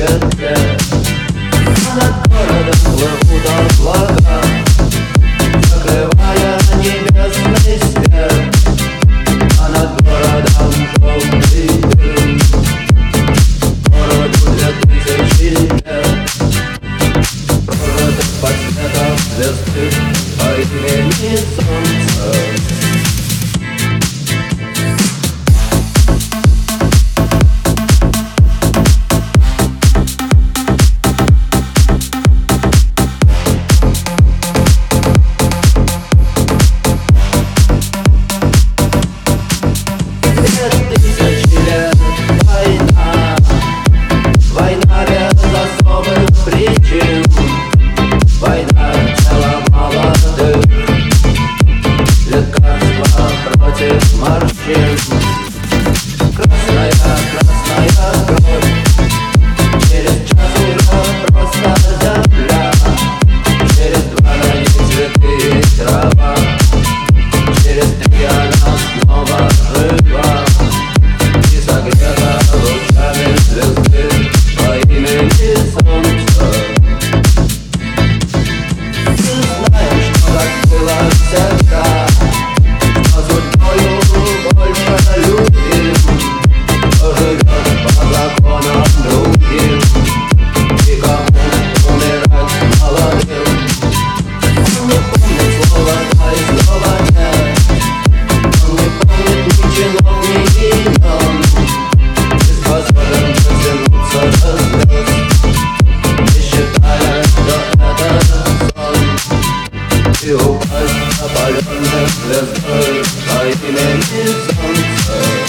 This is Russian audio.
петле, а над городом плывут облака, закрывая небесный свет, а над городом желтый дым. Городу 2000 лет, прожитых под светом звезды по имени Солнце. Война без особых причин, война тела молодых, лекарства против морщин. Красная, красная кровь, через час уже просто земля, через 2 на ней цветы и трава, через 3 она снова жива и согрета лучами звезды по имени Солнце. Мы знаем, что так было всегда, но судьбою больше любим, кто живет по законам другим и кому умирать молодым. Он не помнит слова «да» и слова «нет», он не помнит ни чинов, ни имен, не способен дотянуться до звезд, не считая, что это сон, и упасть опаленной звездой по имени Солнце.